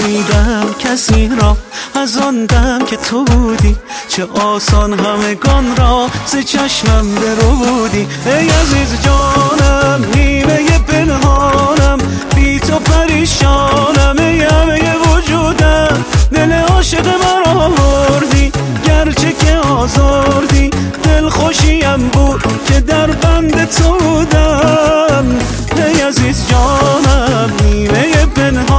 ندیدم کسی را از آن دم که تو بودی، چه آسان همگان را ز چشمم درودی. ای عزیز جانم نیمه پنهانم، بی تو پریشانم، ای همه وجودم دل عاشق مرا بردی، گرچه که آزردی دل خوشیم بود که در بند تو بودم. ای عزیز جانم نیمه پنهانم،